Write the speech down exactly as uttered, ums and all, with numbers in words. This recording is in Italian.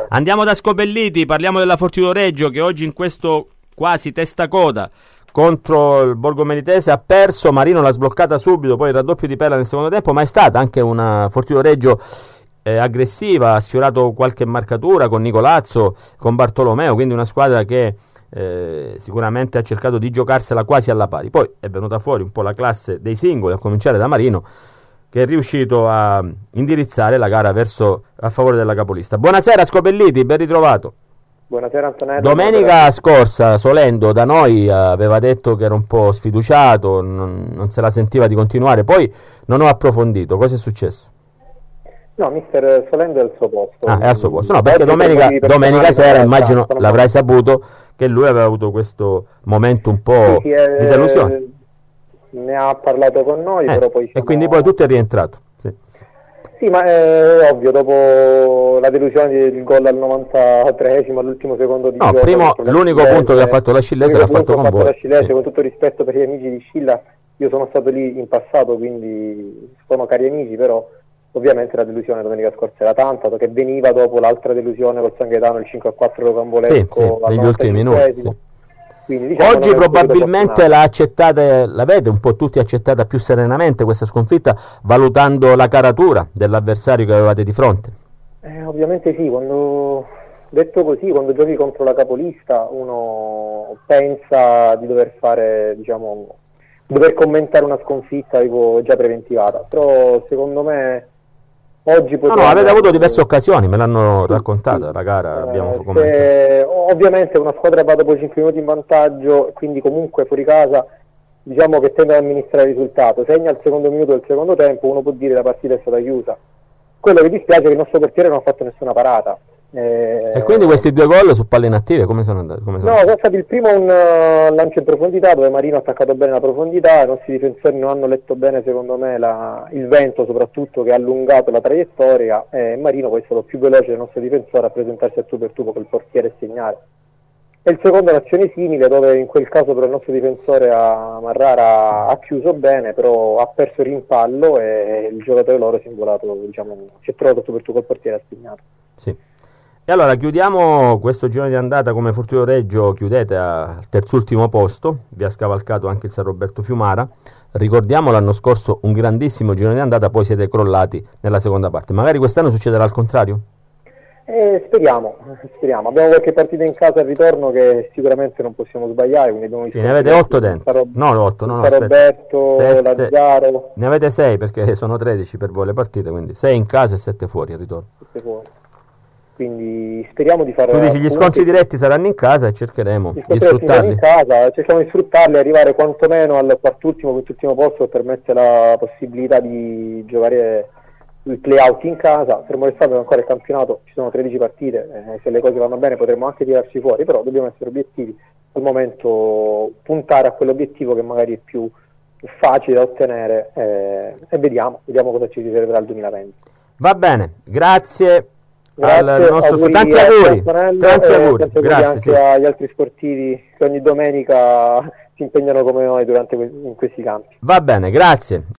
Andiamo da Scopelliti, parliamo della Fortitudo Reggio che oggi in questo quasi testacoda contro il Borgo Melitese ha perso. Marino l'ha sbloccata subito, poi il raddoppio di Pella nel secondo tempo, ma è stata anche una Fortitudo Reggio eh, aggressiva, ha sfiorato qualche marcatura con Nicolazzo, con Bartolomeo, quindi una squadra che eh, sicuramente ha cercato di giocarsela quasi alla pari. Poi è venuta fuori un po' la classe dei singoli, a cominciare da Marino, che è riuscito a indirizzare la gara verso a favore della capolista. Buonasera Scopelliti, ben ritrovato. Buonasera Antonello. Domenica buonasera. Scorsa Solendo da noi aveva detto che era un po' sfiduciato, non, non se la sentiva di continuare, poi non ho approfondito. Cosa è successo? No, mister Solendo è al suo posto. Ah, è al suo posto. No, perché domenica, domenica sera immagino l'avrai saputo che lui aveva avuto questo momento un po' sì, sì, è, di delusione. Ne ha parlato con noi, eh, però poi siamo... E quindi poi tutto è rientrato. Sì. Sì, ma è ovvio, dopo la delusione del gol al novantatreesimo, all'ultimo secondo di no, gioco, primo, l'unico punto che ha fatto la Scillese l'ha fatto con voi. La Scillese, sì. Con tutto rispetto per gli amici di Scilla, io sono stato lì in passato, quindi sono cari amici, però ovviamente la delusione domenica scorsa era tanta, perché veniva dopo l'altra delusione col San Gaetano, il cinque a quattro Rocambolesco, sì, sì, negli ultimi minuti. Sì. Quindi, diciamo, oggi probabilmente l'ha accettata, l'avete un po' tutti accettata più serenamente questa sconfitta, valutando la caratura dell'avversario che avevate di fronte. Eh, ovviamente sì, quando detto così, quando giochi contro la capolista uno pensa di dover fare, diciamo, di dover commentare una sconfitta tipo, già preventivata, però secondo me oggi no, no, avete avuto diverse occasioni, me l'hanno raccontata sì, la gara, eh, abbiamo commentato. Se, ovviamente una squadra va dopo cinque minuti in vantaggio, quindi comunque fuori casa, diciamo che tende ad amministrare il risultato, segna al secondo minuto del secondo tempo, uno può dire la partita è stata chiusa. Quello che dispiace è che il nostro portiere non ha fatto nessuna parata. Eh, e quindi questi due gol su palle inattive come sono andati? Come sono no, è stato il primo un uh, lancio in profondità dove Marino ha attaccato bene la profondità, i nostri difensori non hanno letto bene secondo me la, il vento soprattutto che ha allungato la traiettoria e Marino poi è stato più veloce del nostro difensore a presentarsi a tu per tu con il portiere e segnare. E il secondo è un'azione simile dove in quel caso però il nostro difensore a Marrara ha chiuso bene, però ha perso il rimpallo e il giocatore loro si è involato, diciamo, si è trovato tu per tu col portiere e ha segnato. Sì. E allora chiudiamo questo girone di andata come Fortitudo Reggio, chiudete al terzultimo posto, vi ha scavalcato anche il San Roberto Fiumara, ricordiamo l'anno scorso un grandissimo girone di andata, poi siete crollati nella seconda parte, magari quest'anno succederà al contrario? Eh, speriamo, speriamo, abbiamo qualche partita in casa al ritorno che sicuramente non possiamo sbagliare, quindi abbiamo sì, ne avete otto dentro, Rob- no otto, no, no, San Roberto, sette, Lazzaro, ne avete sei perché sono tredici per voi le partite, quindi sei in casa e sette fuori al ritorno. sette fuori. Quindi speriamo di fare... Tu dici gli scontri diretti saranno in casa e cercheremo gli di sfruttarli. In casa, cerchiamo di sfruttarli e arrivare quantomeno al quartultimo, quintultimo posto che permette la possibilità di giocare il play-out in casa. Fermo restando ancora il campionato, ci sono tredici partite, eh, se le cose vanno bene potremmo anche tirarci fuori, però dobbiamo essere obiettivi. Al momento puntare a quell'obiettivo che magari è più facile da ottenere eh, e vediamo, vediamo cosa ci riserverà il duemilaventi. Va bene, grazie. Grazie, al nostro auguri, tanti auguri, tanti auguri, auguri grazie anche sì. agli altri sportivi che ogni domenica si impegnano come noi durante que- in questi campi. Va bene, grazie.